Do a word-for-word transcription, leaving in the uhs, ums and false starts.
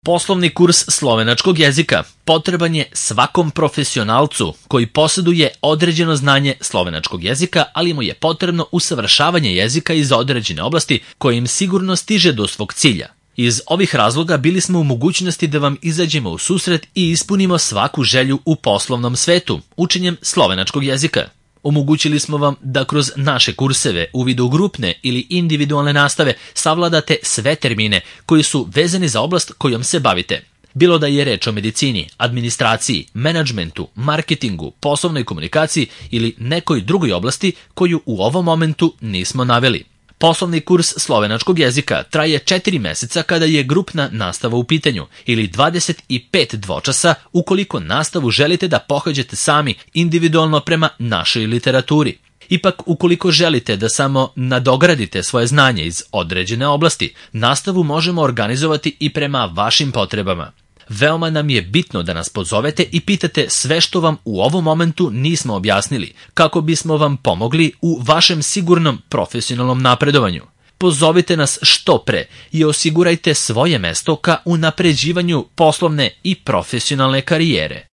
Poslovni kurs slovenačkog jezika potreban je svakom profesionalcu koji posjeduje određeno znanje slovenačkog jezika, ali mu je potrebno usavršavanje jezika iz određene oblasti kojim sigurno stiže do svog cilja. Iz ovih razloga bili smo u mogućnosti da vam izađemo u susret i ispunimo svaku želju u poslovnom svetu, učenjem slovenačkog jezika. Omogućili smo vam da kroz naše kurseve u vidu grupne ili individualne nastave savladate sve termine koji su vezani za oblast kojom se bavite. Bilo da je reč o medicini, administraciji, menadžmentu, marketingu, poslovnoj komunikaciji ili nekoj drugoj oblasti koju u ovom momentu nismo naveli. Poslovni kurs slovenačkog jezika traje četiri meseca kada je grupna nastava u pitanju ili dvadeset pet dvočasa ukoliko nastavu želite da pohađate sami individualno prema našoj literaturi. Ipak, ukoliko želite da samo nadogradite svoje znanje iz određene oblasti, nastavu možemo organizovati i prema vašim potrebama. Veoma nam je bitno da nas pozovete i pitate sve što vam u ovom momentu nismo objasnili, kako bismo vam pomogli u vašem sigurnom profesionalnom napredovanju. Pozovite nas što pre i osigurajte svoje mesto ka unapređivanju poslovne i profesionalne karijere.